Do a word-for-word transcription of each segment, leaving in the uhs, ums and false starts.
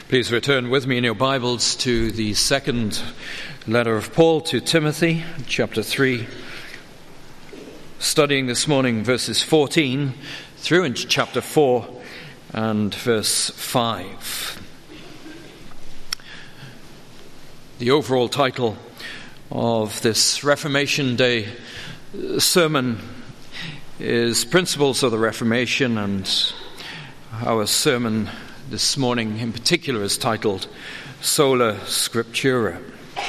Please return with me in your Bibles to the second letter of Paul to Timothy, chapter three. Studying this morning verses fourteen through into chapter four and verse five. The overall title of this Reformation Day sermon is Principles of the Reformation, and our sermon this morning in particular is titled Sola Scriptura.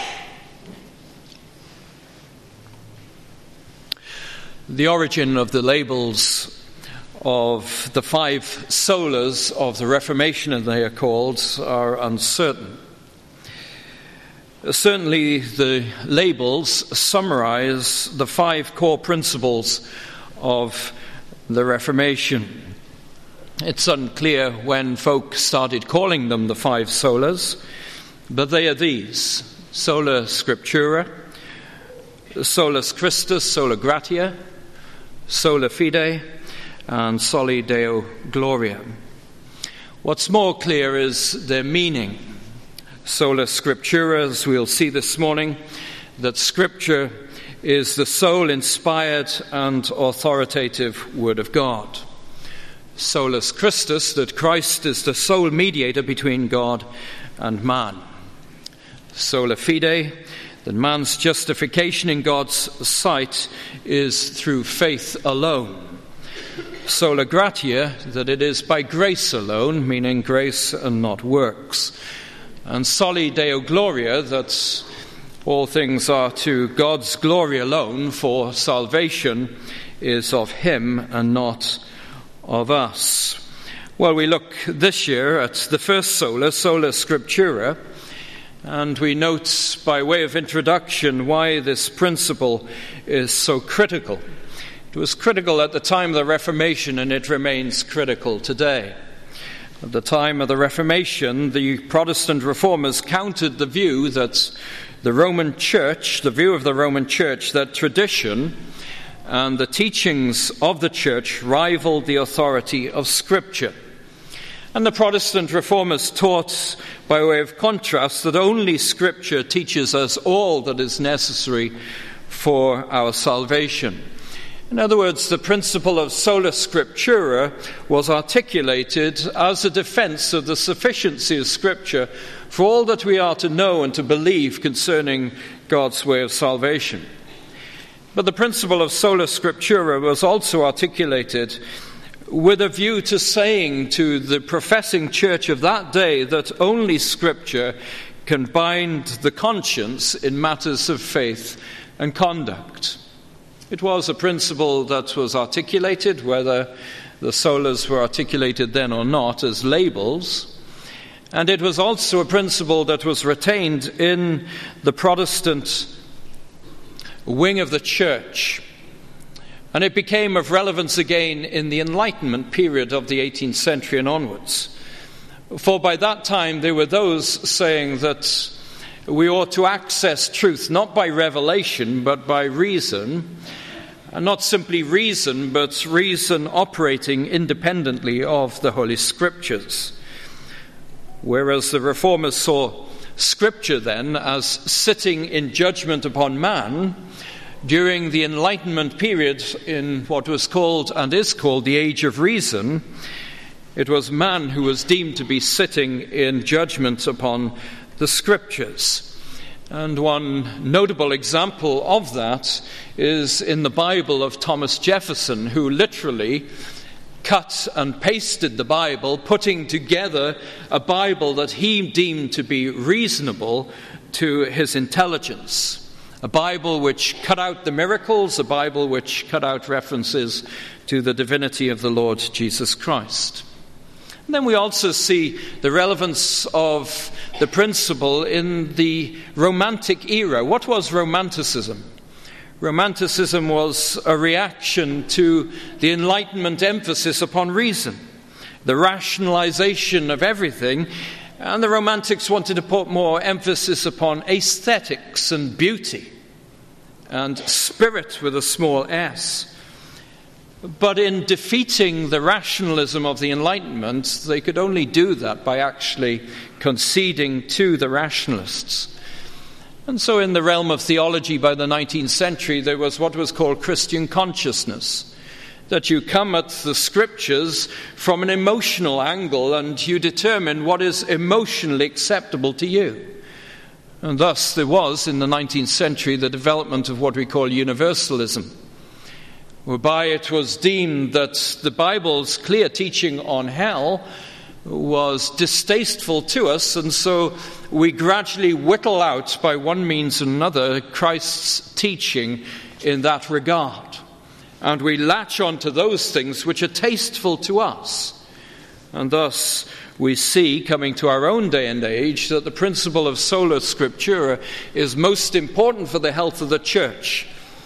The origin of the labels of the five solas of the Reformation, as they are called, are uncertain. Certainly the labels summarize the five core principles of the Reformation. It's unclear when folk started calling them the five solas, but they are these: Sola Scriptura, Solus Christus, Sola Gratia, Sola Fide, and Soli Deo Gloria. What's more clear is their meaning. Sola Scriptura, as we'll see this morning, that Scripture is the sole inspired and authoritative Word of God. Solus Christus, that Christ is the sole mediator between God and man. Sola Fide, that man's justification in God's sight is through faith alone. Sola Gratia, that it is by grace alone, meaning grace and not works. And Soli Deo Gloria, that all things are to God's glory alone, for salvation is of Him and not of us. Well, we look this year at the first sola, Sola Scriptura, and we note by way of introduction why this principle is so critical. It was critical at the time of the Reformation, and it remains critical today. At the time of the Reformation, the Protestant reformers countered the view that the Roman Church, the view of the Roman Church, that tradition and the teachings of the Church rivaled the authority of Scripture. And the Protestant reformers taught, by way of contrast, that only Scripture teaches us all that is necessary for our salvation. In other words, the principle of Sola Scriptura was articulated as a defense of the sufficiency of Scripture for all that we are to know and to believe concerning God's way of salvation. But the principle of Sola Scriptura was also articulated with a view to saying to the professing church of that day that only Scripture can bind the conscience in matters of faith and conduct. It was a principle that was articulated, whether the solas were articulated then or not, as labels. And it was also a principle that was retained in the Protestant wing of the church. And it became of relevance again in the Enlightenment period of the eighteenth century and onwards. For by that time there were those saying that we ought to access truth not by revelation but by reason, and not simply reason, but reason operating independently of the Holy Scriptures. Whereas the Reformers saw Scripture then as sitting in judgment upon man during the Enlightenment period in what was called and is called the Age of Reason, it was man who was deemed to be sitting in judgment upon the Scriptures. And one notable example of that is in the Bible of Thomas Jefferson, who literally cut and pasted the Bible, putting together a Bible that he deemed to be reasonable to his intelligence. A Bible which cut out the miracles, a Bible which cut out references to the divinity of the Lord Jesus Christ. And then we also see the relevance of the principle in the Romantic era. What was Romanticism? Romanticism was a reaction to the Enlightenment emphasis upon reason, the rationalization of everything, and the Romantics wanted to put more emphasis upon aesthetics and beauty and spirit with a small s. But in defeating the rationalism of the Enlightenment, they could only do that by actually conceding to the rationalists. And so in the realm of theology by the nineteenth century, there was what was called Christian consciousness, that you come at the scriptures from an emotional angle and you determine what is emotionally acceptable to you. And thus there was in the nineteenth century the development of what we call universalism, whereby it was deemed that the Bible's clear teaching on hell was distasteful to us, and so we gradually whittle out by one means or another Christ's teaching in that regard. And we latch on to those things which are tasteful to us. And thus we see, coming to our own day and age, that the principle of sola scriptura is most important for the health of the church,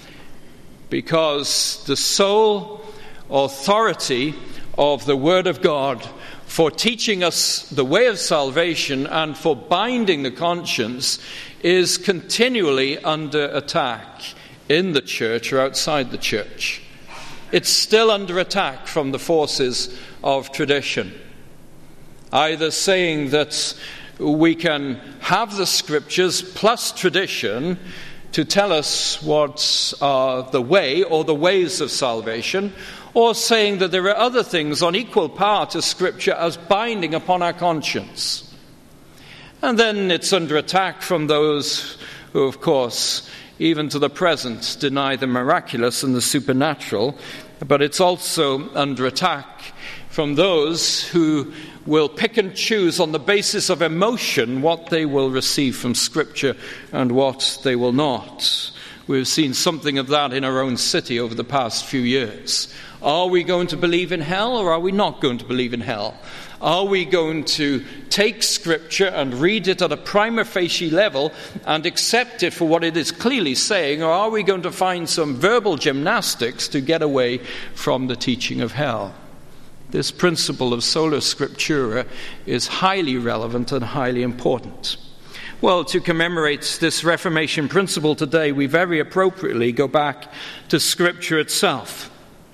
because the sole authority of the Word of God for teaching us the way of salvation and for binding the conscience is continually under attack in the church or outside the church. It's still under attack from the forces of tradition, either saying that we can have the scriptures plus tradition to tell us what's uh, the way or the ways of salvation, or saying that there are other things on equal par to Scripture as binding upon our conscience. And then it's under attack from those who, of course, even to the present, deny the miraculous and the supernatural, but it's also under attack from those who will pick and choose on the basis of emotion what they will receive from Scripture and what they will not. We've seen something of that in our own city over the past few years. Are we going to believe in hell, or are we not going to believe in hell? Are we going to take Scripture and read it at a prima facie level and accept it for what it is clearly saying, or are we going to find some verbal gymnastics to get away from the teaching of hell? This principle of sola scriptura is highly relevant and highly important. Well, to commemorate this Reformation principle today, we very appropriately go back to Scripture itself.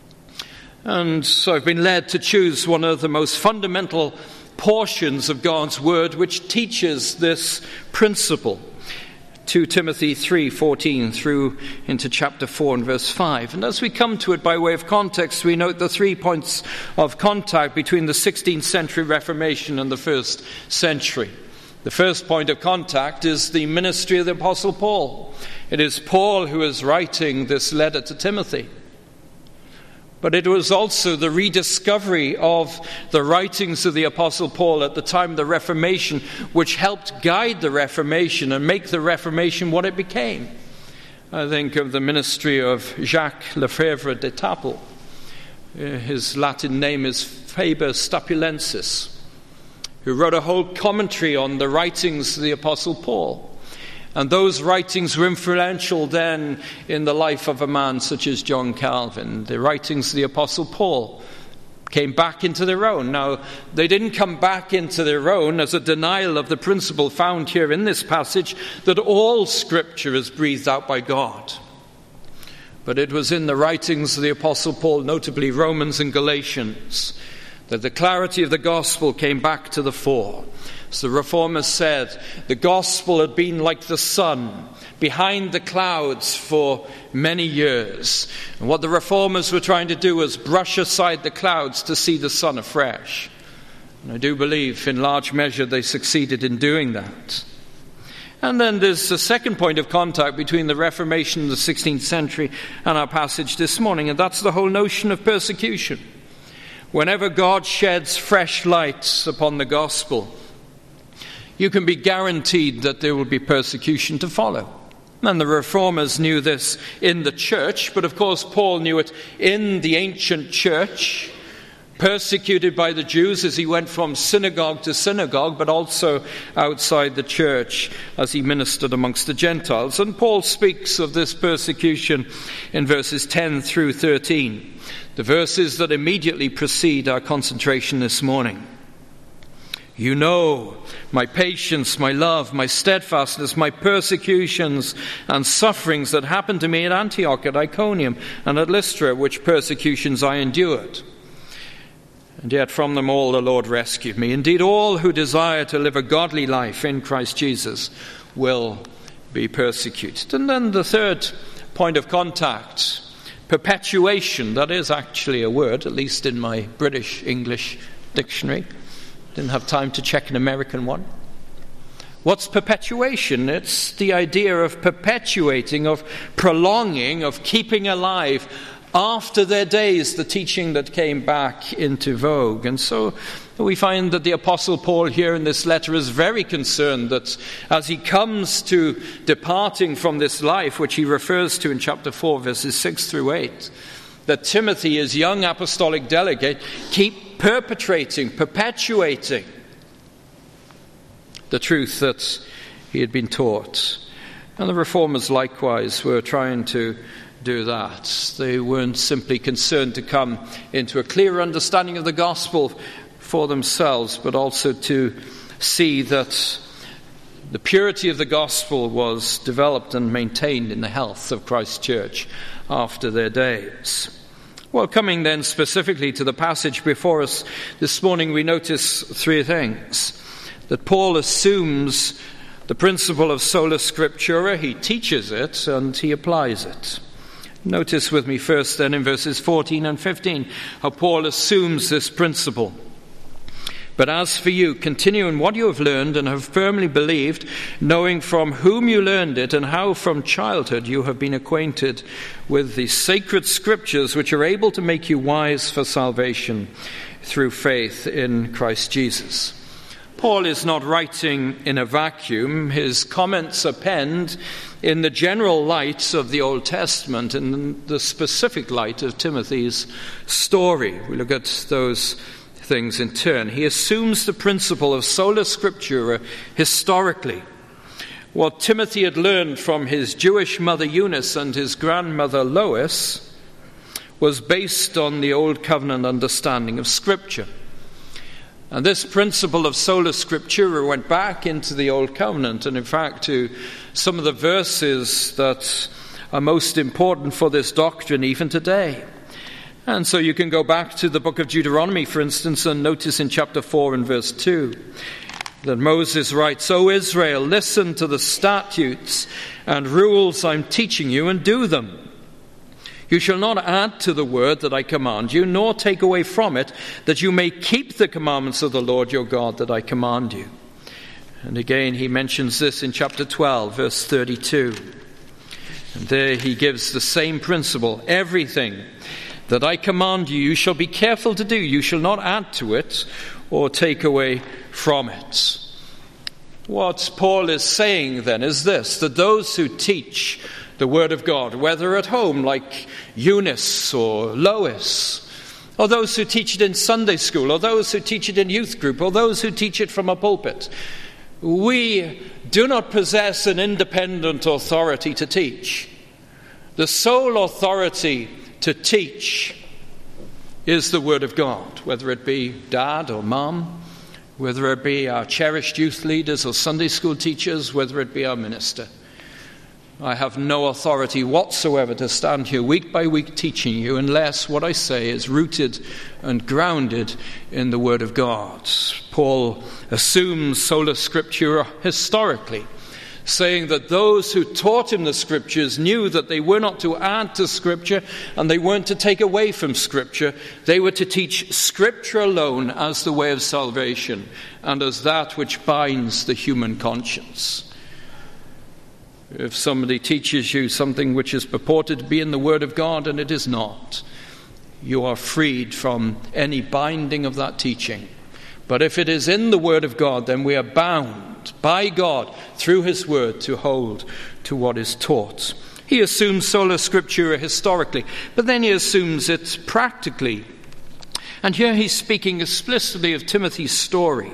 And so I've been led to choose one of the most fundamental portions of God's Word which teaches this principle. Second Timothy three fourteen through into chapter four and verse five. And as we come to it by way of context, we note the three points of contact between the sixteenth century Reformation and the first century. The first point of contact is the ministry of the Apostle Paul. It is Paul who is writing this letter to Timothy. But it was also the rediscovery of the writings of the Apostle Paul at the time of the Reformation which helped guide the Reformation and make the Reformation what it became. I think of the ministry of Jacques Lefebvre d'Etaples. His Latin name is Faber Stapulensis, who wrote a whole commentary on the writings of the Apostle Paul. And those writings were influential then in the life of a man such as John Calvin. The writings of the Apostle Paul came back into their own. Now, they didn't come back into their own as a denial of the principle found here in this passage that all Scripture is breathed out by God. But it was in the writings of the Apostle Paul, notably Romans and Galatians, that the clarity of the gospel came back to the fore. As the Reformers said, the gospel had been like the sun behind the clouds for many years. And what the Reformers were trying to do was brush aside the clouds to see the sun afresh. And I do believe in large measure they succeeded in doing that. And then there's a second point of contact between the Reformation of the sixteenth century and our passage this morning, and that's the whole notion of persecution. Whenever God sheds fresh light upon the gospel, you can be guaranteed that there will be persecution to follow. And the Reformers knew this in the church, but of course Paul knew it in the ancient church, persecuted by the Jews as he went from synagogue to synagogue, but also outside the church as he ministered amongst the Gentiles. And Paul speaks of this persecution in verses ten through thirteen, the verses that immediately precede our concentration this morning. You know my patience, my love, my steadfastness, my persecutions and sufferings that happened to me at Antioch, at Iconium, and at Lystra, which persecutions I endured. And yet from them all the Lord rescued me. Indeed, all who desire to live a godly life in Christ Jesus will be persecuted. And then the third point of contact, perpetuation. That is actually a word, at least in my British English dictionary. Didn't have time to check an American one. What's perpetuation? It's the idea of perpetuating, of prolonging, of keeping alive after their days the teaching that came back into vogue. And so we find that the Apostle Paul here in this letter is very concerned that as he comes to departing from this life, which he refers to in chapter four, verses six through eight, that Timothy, his young apostolic delegate, keep perpetrating, perpetuating the truth that he had been taught. And the reformers likewise were trying to do that. They weren't simply concerned to come into a clear understanding of the gospel for themselves, but also to see that the purity of the gospel was developed and maintained in the health of Christ's church after their days. Well, coming then specifically to the passage before us this morning, we notice three things. That Paul assumes the principle of sola scriptura, he teaches it, and he applies it. Notice with me first then in verses fourteen and fifteen how Paul assumes this principle. But as for you, continue in what you have learned and have firmly believed, knowing from whom you learned it and how from childhood you have been acquainted with the sacred scriptures which are able to make you wise for salvation through faith in Christ Jesus. Paul is not writing in a vacuum. His comments are penned in the general light of the Old Testament and in the specific light of Timothy's story. We look at those things in turn. He assumes the principle of sola scriptura historically. What Timothy had learned from his Jewish mother Eunice and his grandmother Lois was based on the Old Covenant understanding of Scripture. And this principle of sola scriptura went back into the Old Covenant, and in fact to some of the verses that are most important for this doctrine even today. And so you can go back to the book of Deuteronomy, for instance, and notice in chapter four and verse two that Moses writes, O Israel, listen to the statutes and rules I'm teaching you and do them. You shall not add to the word that I command you, nor take away from it, that you may keep the commandments of the Lord your God that I command you. And again he mentions this in chapter twelve, verse thirty-two. And there he gives the same principle. Everything that I command you, you shall be careful to do. You shall not add to it or take away from it. What Paul is saying then is this, that those who teach the Word of God, whether at home like Eunice or Lois, or those who teach it in Sunday school, or those who teach it in youth group, or those who teach it from a pulpit, we do not possess an independent authority to teach. The sole authority to teach is the Word of God, whether it be dad or mom, whether it be our cherished youth leaders or Sunday school teachers, whether it be our minister. I have no authority whatsoever to stand here week by week teaching you unless what I say is rooted and grounded in the Word of God. Paul assumes sola scriptura historically, saying that those who taught him the Scriptures knew that they were not to add to Scripture and they weren't to take away from Scripture. They were to teach Scripture alone as the way of salvation and as that which binds the human conscience. If somebody teaches you something which is purported to be in the Word of God and it is not, you are freed from any binding of that teaching. But if it is in the Word of God, then we are bound by God through His Word to hold to what is taught. He assumes sola scriptura historically, but then he assumes it practically. And here he's speaking explicitly of Timothy's story.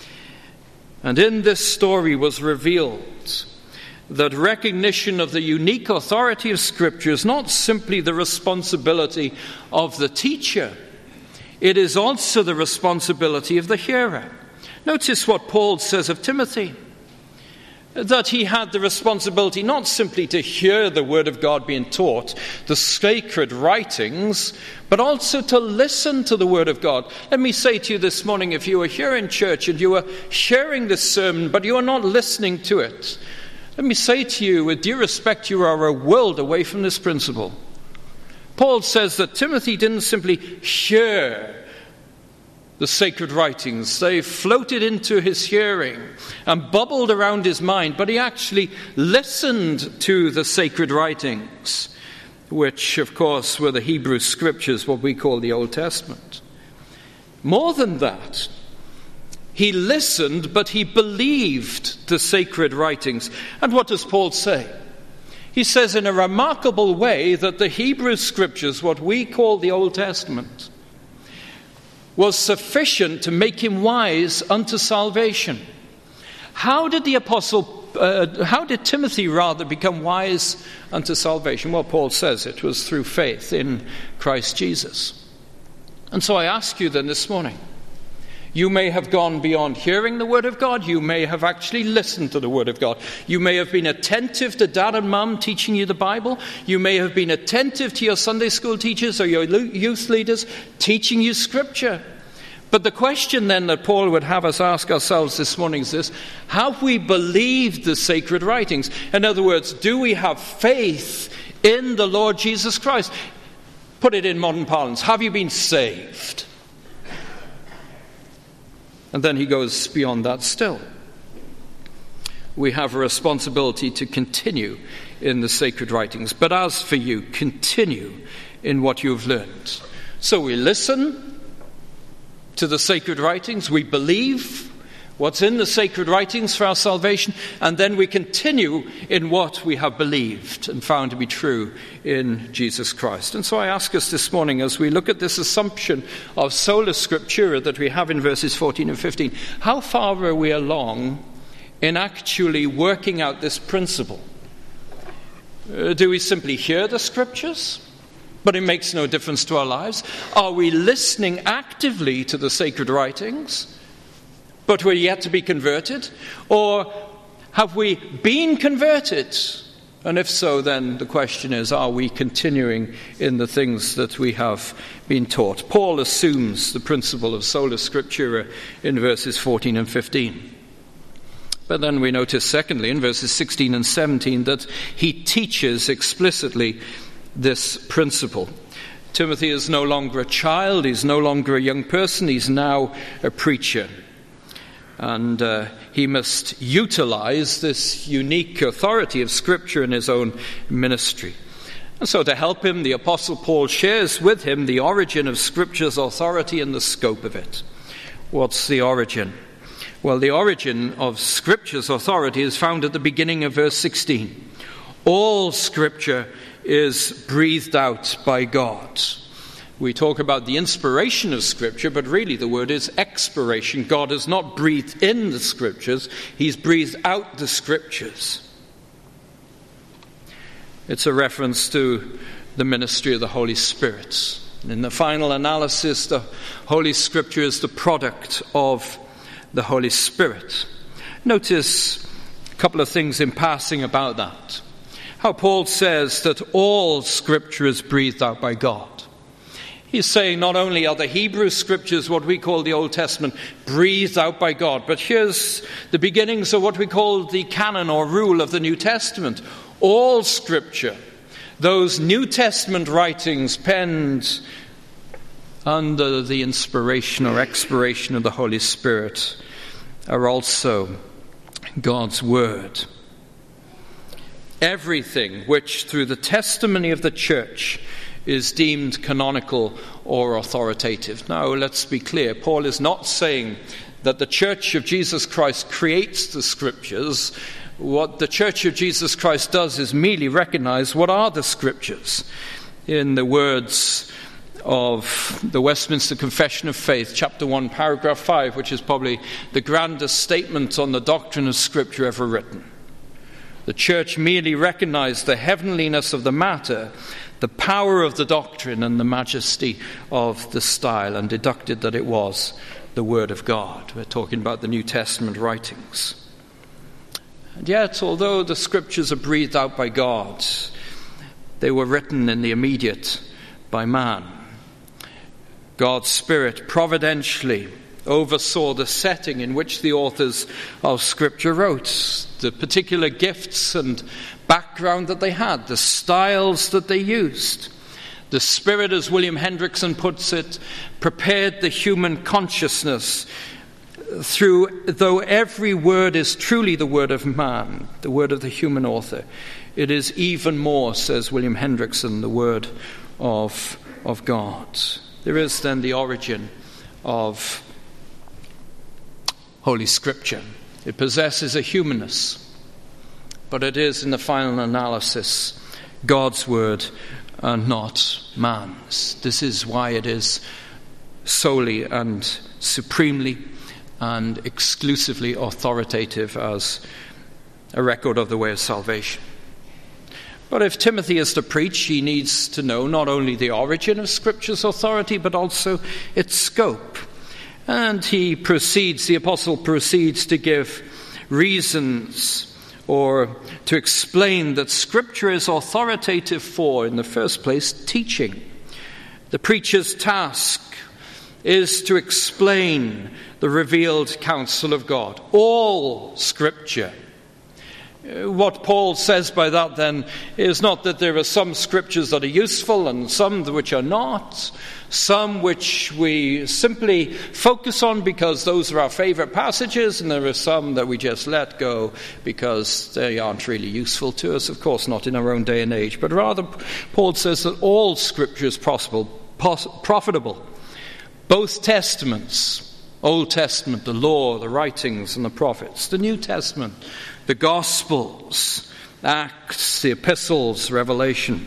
And in this story was revealed that recognition of the unique authority of Scripture is not simply the responsibility of the teacher. It is also the responsibility of the hearer. Notice what Paul says of Timothy, that he had the responsibility not simply to hear the word of God being taught, the sacred writings, but also to listen to the word of God. Let me say to you this morning, if you are here in church and you are hearing this sermon, but you are not listening to it, let me say to you, with due respect, you are a world away from this principle. Paul says that Timothy didn't simply hear the sacred writings. They floated into his hearing and bubbled around his mind, but he actually listened to the sacred writings, which, of course, were the Hebrew scriptures, what we call the Old Testament. More than that, he listened, but he believed the sacred writings. And what does Paul say? He says in a remarkable way that the Hebrew scriptures, what we call the Old Testament, was sufficient to make him wise unto salvation. How did the apostle, uh, how did Timothy rather become wise unto salvation? Well, Paul says it was through faith in Christ Jesus. And so I ask you then this morning, you may have gone beyond hearing the word of God. You may have actually listened to the word of God. You may have been attentive to dad and mum teaching you the Bible. You may have been attentive to your Sunday school teachers or your youth leaders teaching you scripture. But the question then that Paul would have us ask ourselves this morning is this: have we believed the sacred writings? In other words, do we have faith in the Lord Jesus Christ? Put it in modern parlance, have you been saved? And then he goes beyond that still. We have a responsibility to continue in the sacred writings. But as for you, continue in what you've learned. So we listen to the sacred writings. We believe what's in the sacred writings for our salvation. And then we continue in what we have believed and found to be true in Jesus Christ. And so I ask us this morning, as we look at this assumption of sola scriptura that we have in verses fourteen and fifteen, how far are we along in actually working out this principle? Uh, do we simply hear the scriptures, but it makes no difference to our lives? Are we listening actively to the sacred writings, but we're yet to be converted? Or have we been converted? And if so, then the question is, are we continuing in the things that we have been taught? Paul assumes the principle of sola scriptura in verses fourteen and fifteen. But then we notice, secondly, in verses sixteen and seventeen, that he teaches explicitly this principle. Timothy is no longer a child, he's no longer a young person, he's now a preacher. And uh, he must utilize this unique authority of Scripture in his own ministry. And so to help him, the Apostle Paul shares with him the origin of Scripture's authority and the scope of it. What's the origin? Well, the origin of Scripture's authority is found at the beginning of verse sixteen. All Scripture is breathed out by God. We talk about the inspiration of Scripture, but really the word is expiration. God has not breathed in the Scriptures, he's breathed out the Scriptures. It's a reference to the ministry of the Holy Spirit. In the final analysis, the Holy Scripture is the product of the Holy Spirit. Notice a couple of things in passing about that. How Paul says that all Scripture is breathed out by God. He's saying not only are the Hebrew Scriptures, what we call the Old Testament, breathed out by God, but here's the beginnings of what we call the canon or rule of the New Testament. All Scripture, those New Testament writings penned under the inspiration or expiration of the Holy Spirit, are also God's Word. Everything which, through the testimony of the church, is deemed canonical or authoritative. Now, let's be clear. Paul is not saying that the Church of Jesus Christ creates the Scriptures. What the Church of Jesus Christ does is merely recognize what are the Scriptures. In the words of the Westminster Confession of Faith, chapter one, paragraph five, which is probably the grandest statement on the doctrine of Scripture ever written. The Church merely recognized the heavenliness of the matter, the power of the doctrine, and the majesty of the style, and deducted that it was the Word of God. We're talking about the New Testament writings. And yet, although the Scriptures are breathed out by God, they were written in the immediate by man. God's Spirit providentially oversaw the setting in which the authors of Scripture wrote, the particular gifts and background that they had, the styles that they used. The Spirit, as William Hendrickson puts it, prepared the human consciousness through, though every word is truly the word of man, the word of the human author, it is even more, says William Hendrickson, the word of, of God. There is then the origin of Holy Scripture. It possesses a humanness, but it is, in the final analysis, God's word and not man's. This is why it is solely and supremely and exclusively authoritative as a record of the way of salvation. But if Timothy is to preach, he needs to know not only the origin of Scripture's authority, but also its scope. And he proceeds, the apostle proceeds to give reasons or to explain that Scripture is authoritative for, in the first place, teaching. The preacher's task is to explain the revealed counsel of God. All Scripture. What Paul says by that then is not that there are some Scriptures that are useful and some which are not, some which we simply focus on because those are our favorite passages, and there are some that we just let go because they aren't really useful to us. Of course, not in our own day and age, but rather Paul says that all Scripture is possible, pos- profitable. Both Testaments, Old Testament, the law, the writings and the prophets, the New Testament, the Gospels, Acts, the epistles, Revelation.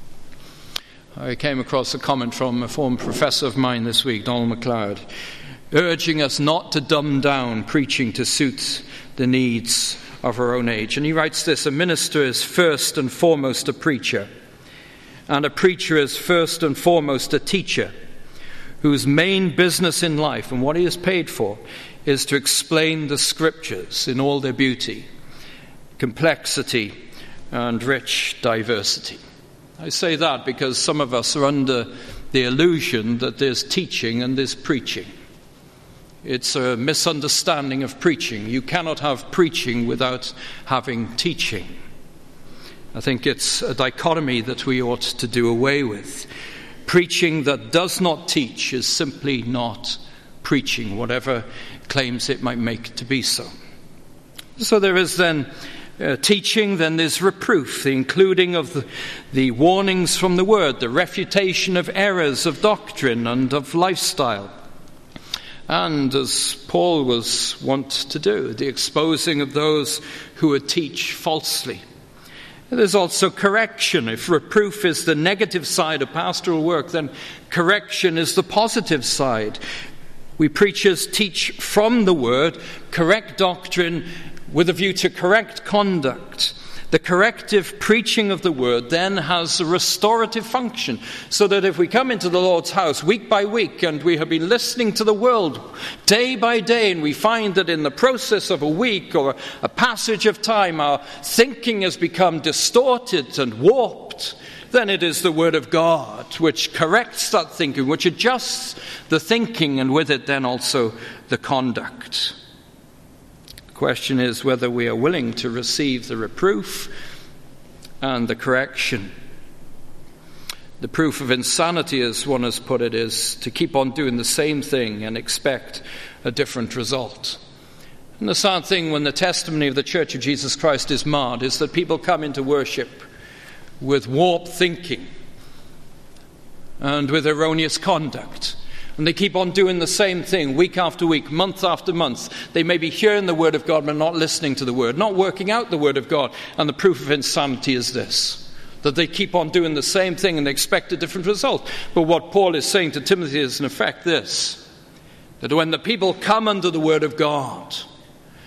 I came across a comment from a former professor of mine this week, Donald MacLeod, urging us not to dumb down preaching to suit the needs of our own age. And he writes this: a minister is first and foremost a preacher, and a preacher is first and foremost a teacher, whose main business in life and what he is paid for is to explain the Scriptures in all their beauty, complexity, and rich diversity. I say that because some of us are under the illusion that there's teaching and there's preaching. It's a misunderstanding of preaching. You cannot have preaching without having teaching. I think it's a dichotomy that we ought to do away with. Preaching that does not teach is simply not preaching, whatever claims it might make to be so. So there is then uh, teaching, then there's reproof, the including of the, the warnings from the Word, the refutation of errors of doctrine and of lifestyle. And as Paul was wont to do, the exposing of those who would teach falsely. There's also correction. If reproof is the negative side of pastoral work, then correction is the positive side. We preachers teach from the Word, correct doctrine with a view to correct conduct. The corrective preaching of the Word then has a restorative function, so that if we come into the Lord's house week by week and we have been listening to the world day by day, and we find that in the process of a week or a passage of time our thinking has become distorted and warped, then it is the Word of God which corrects that thinking, which adjusts the thinking, and with it then also the conduct. The question is whether we are willing to receive the reproof and the correction. The proof of insanity, as one has put it, is to keep on doing the same thing and expect a different result. And the sad thing when the testimony of the Church of Jesus Christ is marred is that people come into worship with warped thinking and with erroneous conduct. And they keep on doing the same thing week after week, month after month. They may be hearing the Word of God but not listening to the Word, not working out the Word of God. And the proof of insanity is this, that they keep on doing the same thing and they expect a different result. But what Paul is saying to Timothy is in effect this, that when the people come under the Word of God,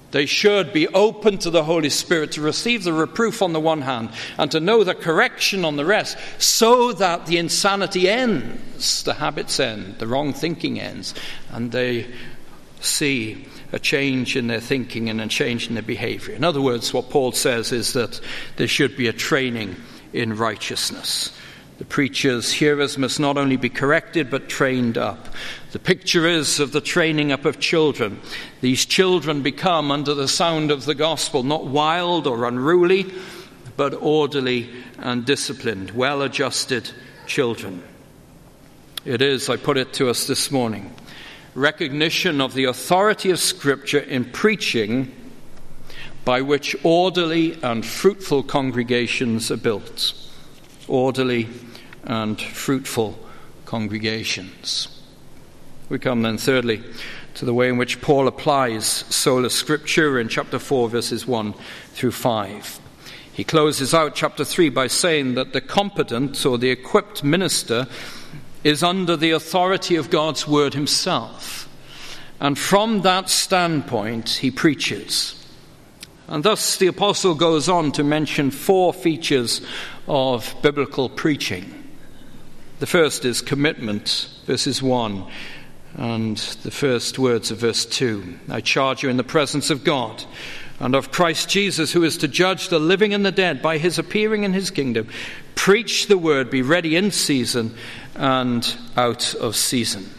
They should be open to the Holy Spirit to receive the reproof on the one hand and to know the correction on the rest, so that the insanity ends, the habits end, the wrong thinking ends, and they see a change in their thinking and a change in their behavior. In other words, what Paul says is that there should be a training in righteousness. The preachers, hearers must not only be corrected but trained up. The picture is of the training up of children. These children become, under the sound of the gospel, not wild or unruly, but orderly and disciplined, well-adjusted children. It is, I put it to us this morning, recognition of the authority of Scripture in preaching by which orderly and fruitful congregations are built. Orderly and fruitful congregations. We come then thirdly to the way in which Paul applies sola scriptura in chapter four, verses one through five. He closes out chapter three by saying that the competent or the equipped minister is under the authority of God's word himself. And from that standpoint he preaches. And thus the apostle goes on to mention four features of biblical preaching. The first is commitment, verses one, and the first words of verse two. I charge you in the presence of God and of Christ Jesus, who is to judge the living and the dead by his appearing in his kingdom. Preach the word, be ready in season and out of season.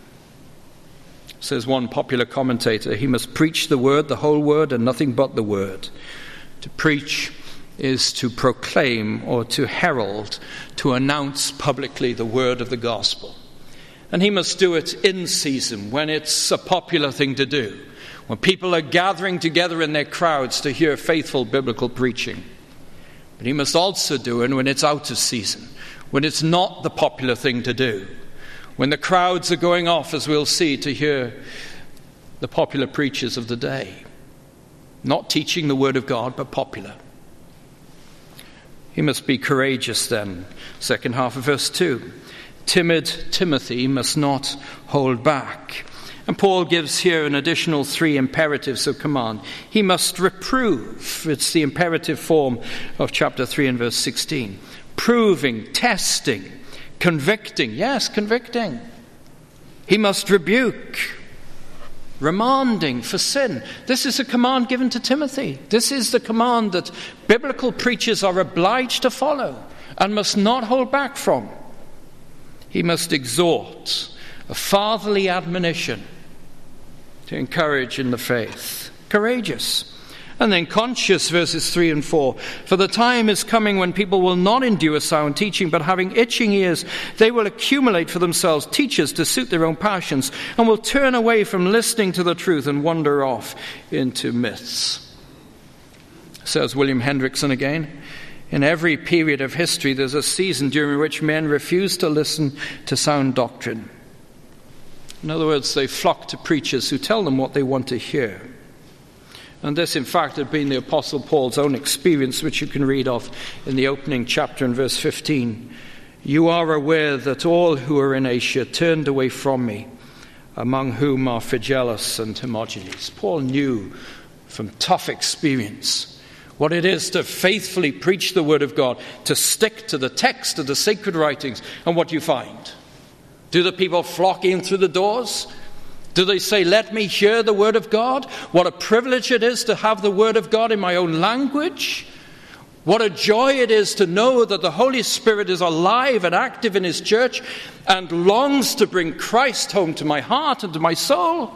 Says one popular commentator, he must preach the word, the whole word, and nothing but the word. To preach is to proclaim or to herald, to announce publicly the word of the gospel. And he must do it in season, when it's a popular thing to do, when people are gathering together in their crowds to hear faithful biblical preaching. But he must also do it when it's out of season, when it's not the popular thing to do, when the crowds are going off, as we'll see, to hear the popular preachers of the day. Not teaching the word of God, but popular. He must be courageous then. Second half of verse two. Timid Timothy must not hold back. And Paul gives here an additional three imperatives of command. He must reprove. It's the imperative form of chapter three and verse sixteen. Proving, testing, convicting. Yes, convicting. He must rebuke. Remanding for sin. This is a command given to Timothy. This is the command that biblical preachers are obliged to follow and must not hold back from. He must exhort, a fatherly admonition to encourage in the faith. Courageous. And then conscious, verses three and four. For the time is coming when people will not endure sound teaching, but having itching ears, they will accumulate for themselves teachers to suit their own passions, and will turn away from listening to the truth and wander off into myths. Says William Hendrickson again, in every period of history there's a season during which men refuse to listen to sound doctrine. In other words, they flock to preachers who tell them what they want to hear. And this, in fact, had been the Apostle Paul's own experience, which you can read of in the opening chapter in verse fifteen. You are aware that all who are in Asia turned away from me, among whom are Phygellus and Hermogenes. Paul knew from tough experience what it is to faithfully preach the word of God, to stick to the text of the sacred writings. And what do you find? Do the people flock in through the doors? Do they say, let me hear the word of God? What a privilege it is to have the word of God in my own language. What a joy it is to know that the Holy Spirit is alive and active in his church and longs to bring Christ home to my heart and to my soul.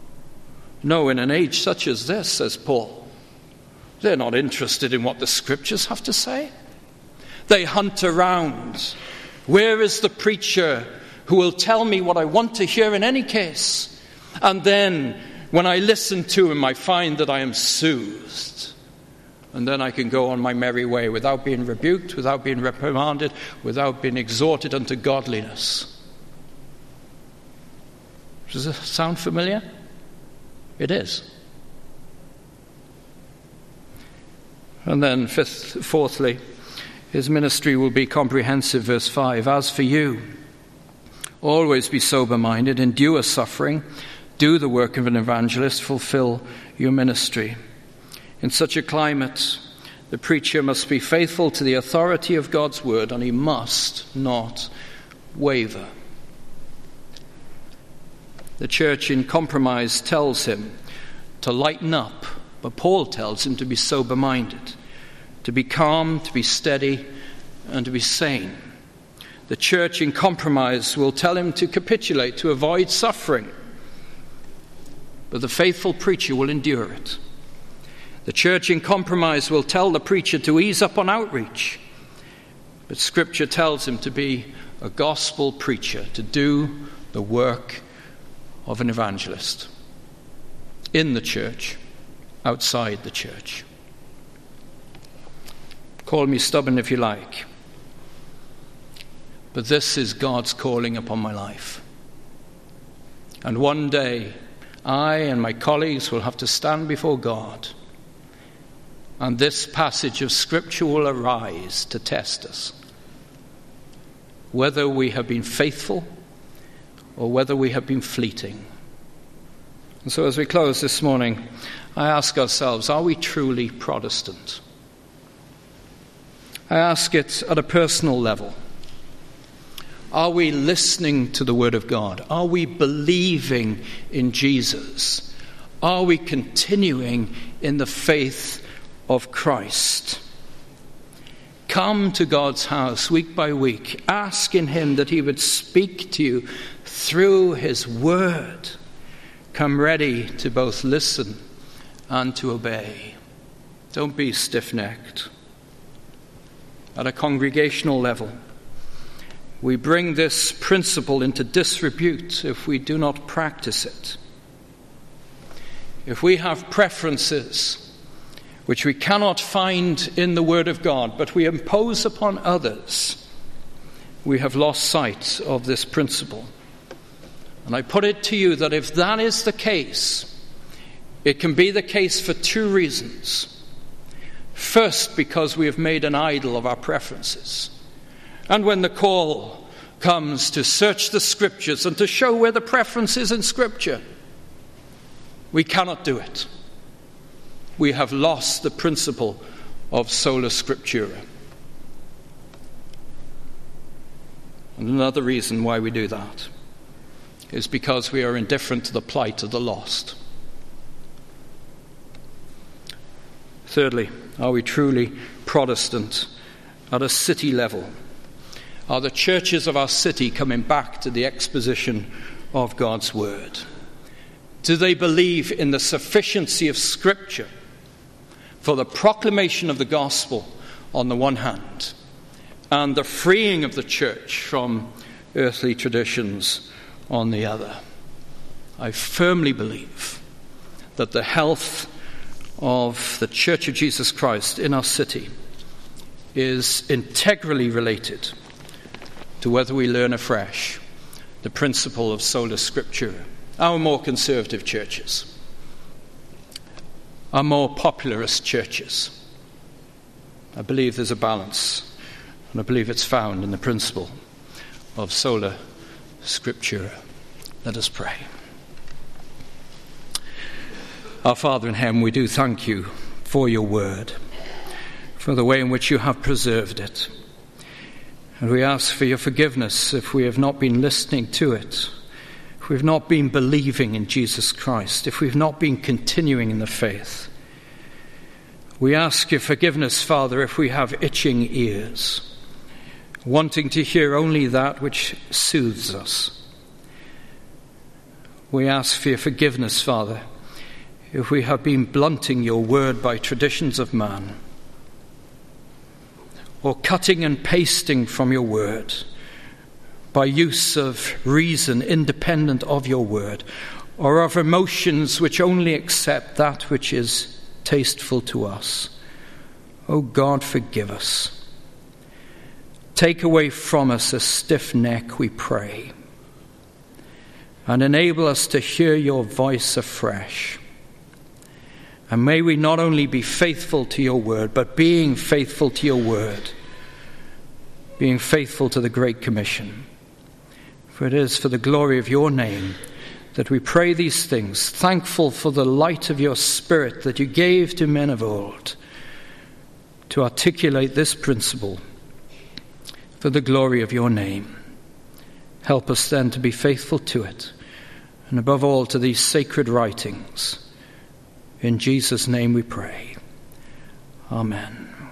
No, in an age such as this, says Paul, they're not interested in what the scriptures have to say. They hunt around. Where is the preacher who will tell me what I want to hear in any case? And then, when I listen to him, I find that I am soothed. And then I can go on my merry way without being rebuked, without being reprimanded, without being exhorted unto godliness. Does it sound familiar? It is. And then, fifth, fourthly, his ministry will be comprehensive, verse five. As for you, always be sober-minded, endure suffering, do the work of an evangelist, fulfill your ministry. In such a climate, the preacher must be faithful to the authority of God's word, and he must not waver. The church in compromise tells him to lighten up, but Paul tells him to be sober-minded, to be calm, to be steady, and to be sane. The church in compromise will tell him to capitulate, to avoid suffering, but the faithful preacher will endure it. The church in compromise will tell the preacher to ease up on outreach, but Scripture tells him to be a gospel preacher, to do the work of an evangelist in the church, outside the church. Call me stubborn if you like, but this is God's calling upon my life. And one day, I and my colleagues will have to stand before God, and this passage of Scripture will arise to test us, whether we have been faithful or whether we have been fleeting. And so as we close this morning, I ask ourselves, are we truly Protestant? I ask it at a personal level. Are we listening to the Word of God? Are we believing in Jesus? Are we continuing in the faith of Christ? Come to God's house week by week, asking him that he would speak to you through his word. Come ready to both listen and to obey. Don't be stiff-necked. At a congregational level, we bring this principle into disrepute if we do not practice it. If we have preferences which we cannot find in the Word of God, but we impose upon others, we have lost sight of this principle. And I put it to you that if that is the case, it can be the case for two reasons. First, because we have made an idol of our preferences. And when the call comes to search the Scriptures and to show where the preference is in Scripture, we cannot do it. We have lost the principle of sola scriptura. And another reason why we do that is because we are indifferent to the plight of the lost. Thirdly, are we truly Protestant at a city level? Are the churches of our city coming back to the exposition of God's Word? Do they believe in the sufficiency of Scripture for the proclamation of the gospel on the one hand, and the freeing of the church from earthly traditions on the other? I firmly believe that the health of the Church of Jesus Christ in our city is integrally related to whether we learn afresh the principle of sola scriptura. Our more conservative churches, our more popularist churches, I believe there's a balance, and I believe it's found in the principle of sola scriptura. Let us pray. Our Father in heaven, we do thank you for your word, for the way in which you have preserved it. And we ask for your forgiveness if we have not been listening to it, if we've not been believing in Jesus Christ, if we've not been continuing in the faith. We ask your forgiveness, Father, if we have itching ears, wanting to hear only that which soothes us. We ask for your forgiveness, Father, if we have been blunting your word by traditions of man, or cutting and pasting from your word by use of reason independent of your word, or of emotions which only accept that which is tasteful to us. O God, forgive us. Take away from us a stiff neck, we pray, and enable us to hear your voice afresh. And may we not only be faithful to your word, but being faithful to your word, being faithful to the Great Commission. For it is for the glory of your name that we pray these things, thankful for the light of your Spirit that you gave to men of old to articulate this principle for the glory of your name. Help us then to be faithful to it, and above all to these sacred writings. In Jesus' name we pray. Amen.